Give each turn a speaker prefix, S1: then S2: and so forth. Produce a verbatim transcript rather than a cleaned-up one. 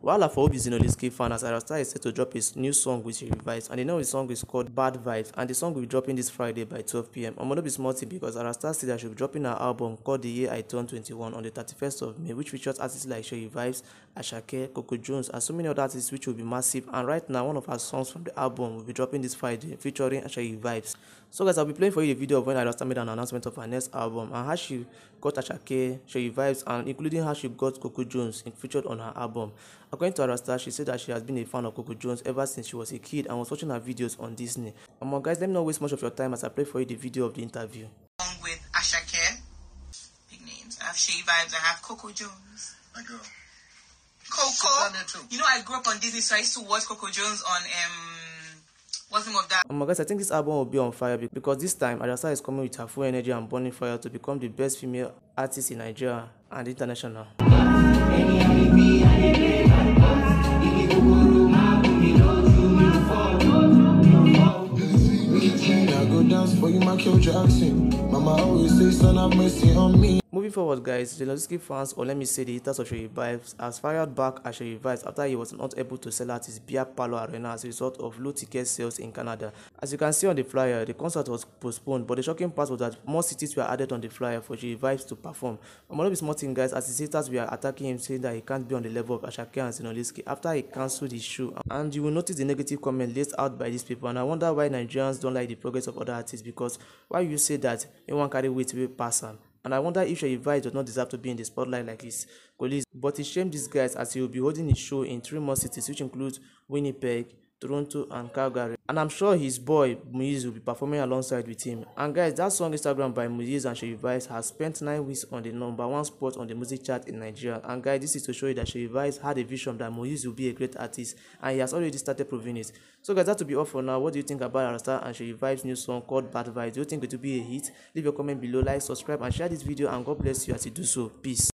S1: Wahala for Obi Zinoliski fan as Ayra Starr is set to drop his new song with Seyi Vibez, and the name of the song is called Bad Vibes, and the song will be dropping this Friday by twelve p m Omo no be small thing because Ayra Starr said that she will be dropping her album called The Year I Turned twenty-one on the thirty-first of May, which features artists like Seyi Vibez, Asake, Coco Jones, and so many other artists which will be massive. And right now, one of her songs from the album will be dropping this Friday featuring Seyi Vibez. So guys, I'll be playing for you the video of when Ayra Starr made an announcement of her next album and how she got Asake, Seyi Vibez, and including how she got Coco Jones featured on her album. According to Ayra Starr, she said that she has been a fan of Coco Jones ever since she was a kid and was watching her videos on Disney. Um, guys, let me not waste much of your time as I play for you the video of the interview.
S2: With Asake, big names. I have Seyi Vibez, I have Coco Jones.
S3: My girl.
S2: Coco. You know, I grew up on Disney, so I used to watch Coco Jones on um. What's the name of that?
S1: Um, guys, I think this album will be on fire because this time Ayra Starr is coming with her full energy and burning fire to become the best female artist in Nigeria and international.
S3: For you, Michael Jackson. Mama always say, son, have mercy on me.
S1: Moving forward, guys, Zinoliski fans, or let me say the haters of Seyi Vibez, has fired back at Seyi Vibez after he was not able to sell out his Beer Parlour Arena as a result of low ticket sales in Canada. As you can see on the flyer, the concert was postponed, but the shocking part was that more cities were added on the flyer for Seyi Vibez to perform. I'm not be small thing, guys, as his haters were attacking him, saying that he can't be on the level of Asake and Zinoliski after he cancelled his show. And you will notice the negative comment laced out by these people, and I wonder why Nigerians don't like the progress of other artists, because why you say that anyone carry weight will pass him? And I wonder if Seyi Vibez does not deserve to be in the spotlight like his colleagues. But it shamed these guys as he will be holding his show in three more cities, which includes Winnipeg, Toronto, and Calgary. And I'm sure his boy Muiz will be performing alongside with him. And guys, that song Instagram by Muiz and Seyi Vibez has spent nine weeks on the number one spot on the music chart in Nigeria. And guys, this is to show you that Seyi Vibez had a vision that Muiz will be a great artist, and he has already started proving it. So guys, that will be all for now. What do you think about Ayra Starr and Seyi Vibez' new song called Bad Vibes? Do you think it will be a hit? Leave your comment below, like, subscribe, and share this video, and God bless you as you do so. Peace.